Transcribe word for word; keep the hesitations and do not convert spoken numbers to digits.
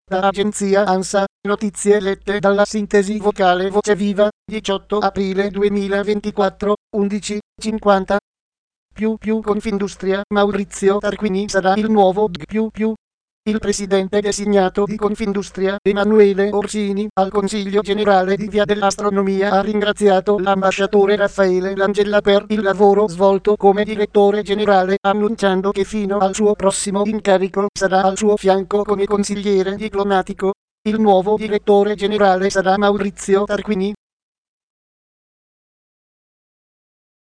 Da agenzia ANSA, notizie lette dalla sintesi vocale Voce Viva, diciotto aprile duemilaventiquattro, undici cinquanta. Più più Confindustria, Maurizio Tarquini sarà il nuovo D più più. Il presidente designato di Confindustria, Emanuele Orsini, al Consiglio Generale di Via dell'Astronomia ha ringraziato l'ambasciatore Raffaele Langella per il lavoro svolto come direttore generale, annunciando che fino al suo prossimo incarico sarà al suo fianco come consigliere diplomatico. Il nuovo direttore generale sarà Maurizio Tarquini,